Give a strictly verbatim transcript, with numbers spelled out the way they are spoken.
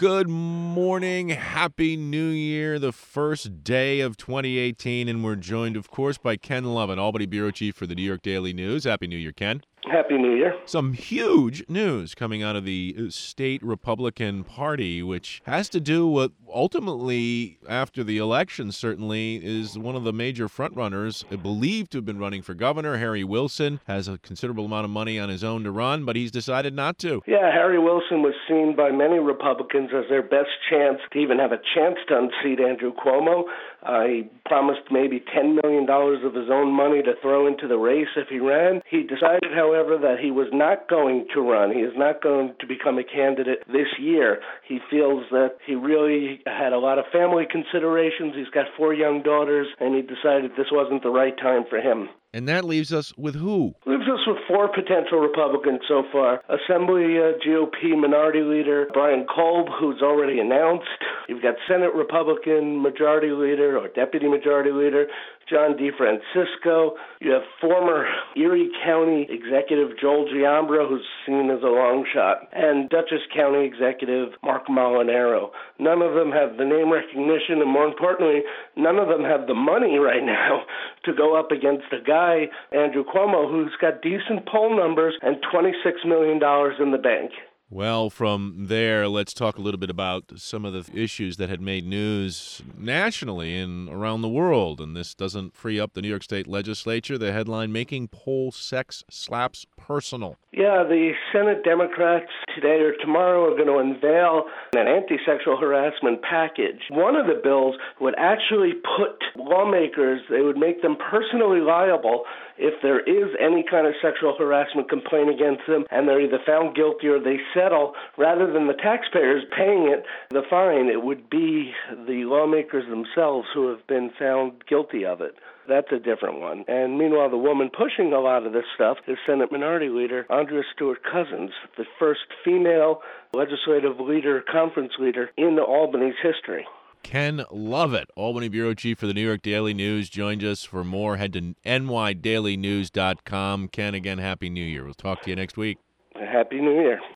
Good morning. Happy New Year, the first day of twenty eighteen, and we're joined, of course, by Ken Lovett, Albany Bureau Chief for the New York Daily News. Happy New Year, Ken. Happy New Year. Some huge news coming out of the state Republican Party, which has to do with, ultimately, after the election, certainly, is one of the major frontrunners, believed to have been running for governor. Harry Wilson has a considerable amount of money on his own to run, but he's decided not to. Yeah, Harry Wilson was seen by many Republicans as their best chance to even have a chance to unseat Andrew Cuomo. Uh, he promised maybe ten million dollars of his own money to throw into the race if he ran. He decided, however, that he was not going to run. He is not going to become a candidate this year. He feels that he really had a lot of family considerations. He's got four young daughters, and he decided this wasn't the right time for him. And that leaves us with who? Leaves us with four potential Republicans so far. Assembly uh, G O P Minority Leader Brian Kolb, who's already announced. You've got Senate Republican Majority Leader or Deputy Majority Leader John DeFrancisco. You have former Erie County Executive Joel Giambra, who's seen as a long shot, and Dutchess County Executive Mark Molinaro. None of them have the name recognition, and more importantly, none of them have the money right now to go up against a guy, Andrew Cuomo, who's got decent poll numbers and twenty-six million dollars in the bank. Well, from there, let's talk a little bit about some of the issues that had made news nationally and around the world. And this doesn't free up the New York State Legislature. The headline, Making Poll Sex Slaps Personal. Yeah, the Senate Democrats today or tomorrow are going to unveil an anti-sexual harassment package. One of the bills would actually put lawmakers, they would make them personally liable if there is any kind of sexual harassment complaint against them, and they're either found guilty or they settle. Rather than the taxpayers paying it, the fine, it would be the lawmakers themselves who have been found guilty of it. That's a different one. And meanwhile, the woman pushing a lot of this stuff is Senate Minority Leader Andrea Stewart-Cousins, the first female legislative leader, conference leader in Albany's history. Ken Lovett, Albany Bureau Chief for the New York Daily News, joined us for more. Head to N Y daily news dot com. Ken, again, Happy New Year. We'll talk to you next week. Happy New Year.